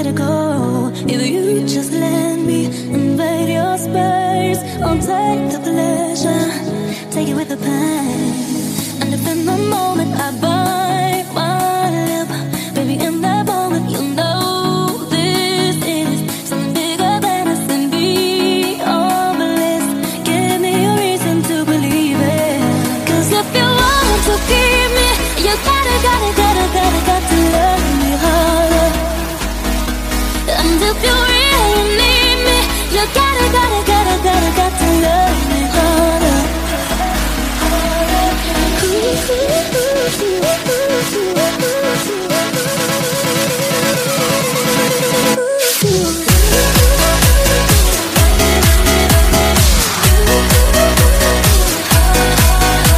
let it go. Either you just let me invade your space, I'll take the pleasure, take it with the pain. And if in the moment I bite my lip, baby, in that moment you'll know this is something bigger than us and beyond bliss. Give me a reason to believe it. 'Cause if you want to keep me, you got to love me harder. And if you really need me, you gotta